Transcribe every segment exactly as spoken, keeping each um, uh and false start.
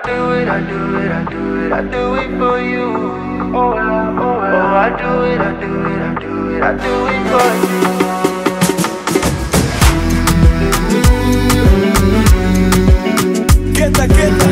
do it, I do it, I do it, I do it for you. Oh, well, oh, well. Oh, I do it, I do it, I do it, I do it for you. Queta, queta.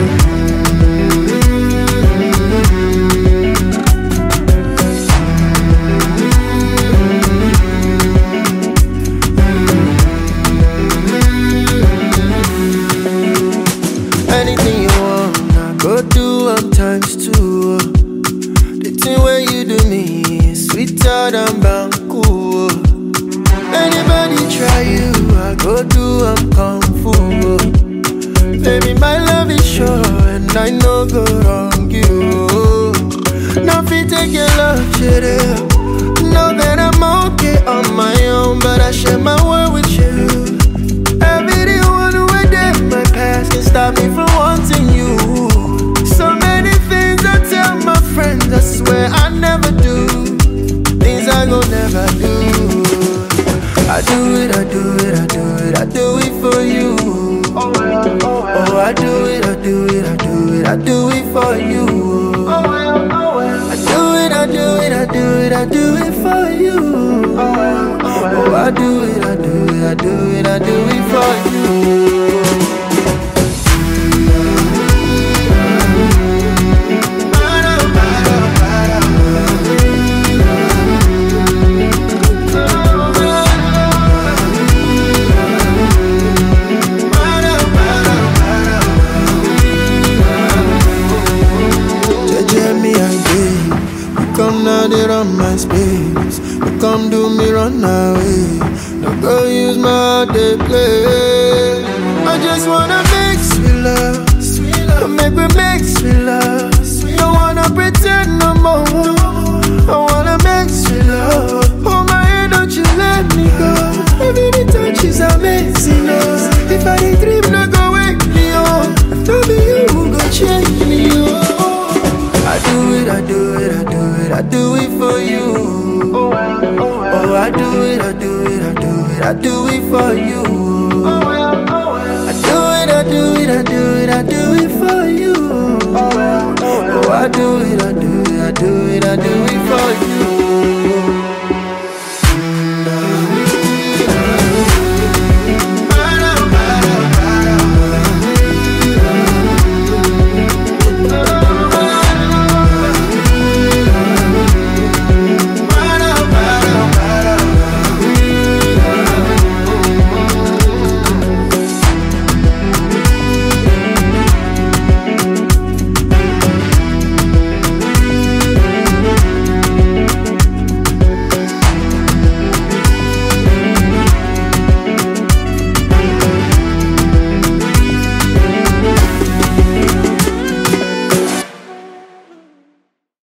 Anything you want, I go do one times two. The thing when you do me is sweeter than Banku. Anybody try you, I go do I'm kung fu. Baby, my love is sure and I know go wrong you. Nothing take your love, shit up. Know that I'm okay on my own, but I share my world with you. Everyone who did my past can stop me from wanting you. So many things I tell my friends, I swear I never do. Things I gon' never do. I do it, I do it, I do it, I do it for you. Oh, well, oh, well. Oh, I do it, I do it, I do it, I do it for you. Oh, well, oh, well. I do it, I do it, I do it, I do it for you. Oh, well, oh, well. Oh, I do it, I do it, I do it, I do it for you. Come now, they run my space. You come do me run away. No go use my heart, they play. I just wanna make sweet love, sweet love. Make me make sweet love. Don't wanna pretend no more. I wanna make sweet love. Hold my hand, don't you let me go. Every touch is amazing. Oh. If I did dream, no go wake me up. Don't be you who go change me. Oh. I do it, I do it, I do it, I do it for you. Oh, well, oh, well. Oh, I do it, I do it, I do it, I do it for you.